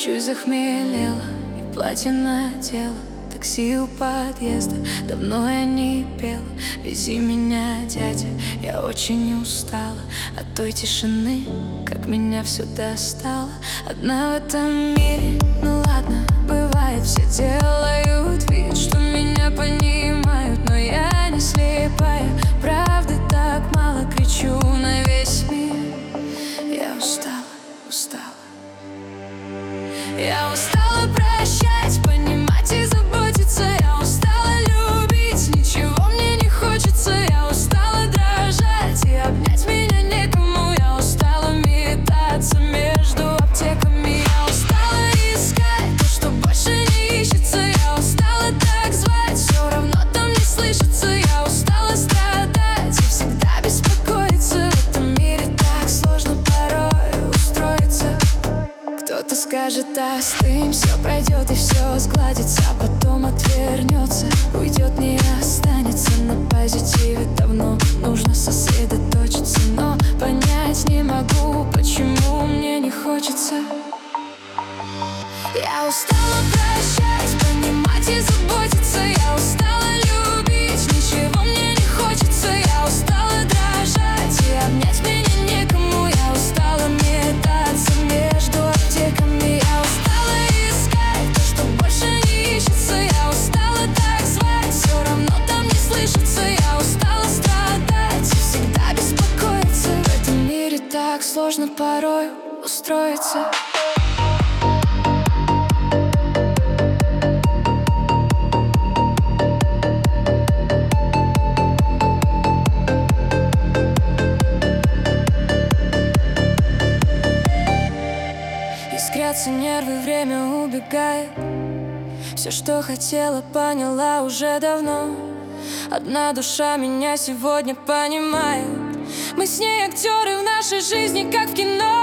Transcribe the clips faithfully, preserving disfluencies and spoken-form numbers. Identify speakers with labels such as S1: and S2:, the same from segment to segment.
S1: Чуть захмелела и платье надела. Такси у подъезда, давно я не пела. Вези меня, дядя, я очень устала от той тишины, как меня все достало. Одна в этом мире, ну ладно, бывает, все делают вид, что меня понимают, но я не слепая, правды так мало, кричу на весь мир. Я устала, устала. Я устала прощать, понимать и заботиться. Я устала любить, ничего мне не хочется. Я устала дрожать и обнять меня некому. Я устала метаться между аптеками. Я устала искать то, что больше не ищется. Я устала так звать, все равно там не слышится. Я устала страдать и всегда беспокоиться. В этом мире так сложно порой устроиться. Кто-то скажет: остынь, все пройдет и все сгладится, а потом отвернется, уйдет, не останется. На позитиве давно нужно сосредоточиться, но понять не могу, почему мне не хочется. Я устала прощать, понимать и заботиться. Я устала любить, ничего мне не хочется. Я устала дрожать и обнять меня некому. Я устала метаться между аптеками. Я устала искать то, что больше не ищется. Я устала так звать, все равно там не слышится. Я устала страдать и всегда беспокоиться. В этом мире так сложно порой устроиться. Искрятся нервы, время убегает. Все, что хотела, поняла уже давно. Одна душа меня сегодня понимает. Мы с ней актеры в нашей жизни, как в кино.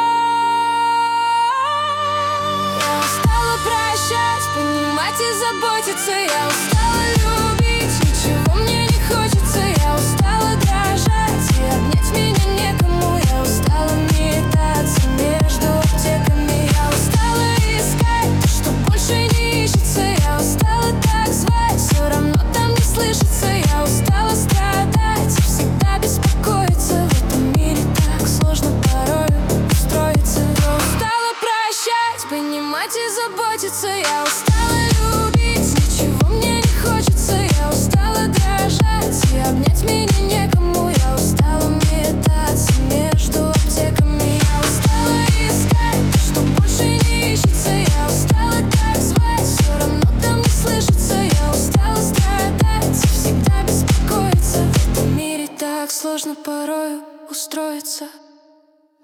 S1: Я устала прощать, понимать и заботиться. Я устала любить, ничего мне не хочется. Я устала дрожать и обнять меня некому. Я устала метаться между аптеками. Я устала искать то, что больше не ищется. Я устала так звать, все равно там не слышится. Я устала страдать и всегда беспокоиться. В этом мире так сложно порой устроиться. Я устала прощать, понимать и заботиться. Я устала любить, ничего мне не хочется. Я устала дрожать и обнять меня некому. Я устала метаться между аптеками. Я устала искать то, что больше не ищется. Я устала так звать, все равно там не слышится. Я устала страдать и всегда беспокоиться. В этом мире так сложно порой устроиться.